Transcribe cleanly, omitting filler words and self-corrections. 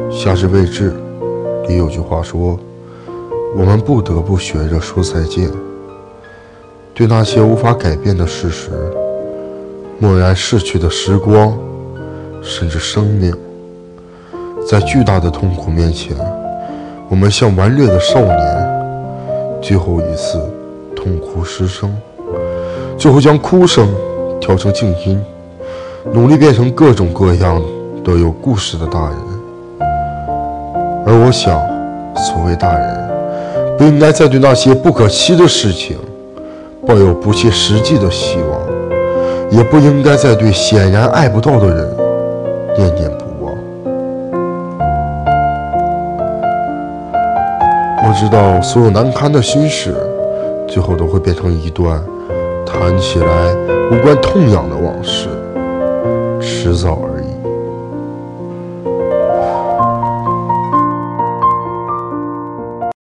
夏至未至，里有句话说，我们不得不学着说再见。对那些无法改变的事实，默然逝去的时光，甚至生命，在巨大的痛苦面前，我们像顽劣的少年，最后一次痛哭失声，最后将哭声调成静音，努力变成各种各样的有故事的大人。而我想，所谓大人，不应该再对那些不可期的事情抱有不切实际的希望，也不应该再对显然爱不到的人念念不忘。我知道所有难堪的心事，最后都会变成一段谈起来无关痛痒的往事，迟早而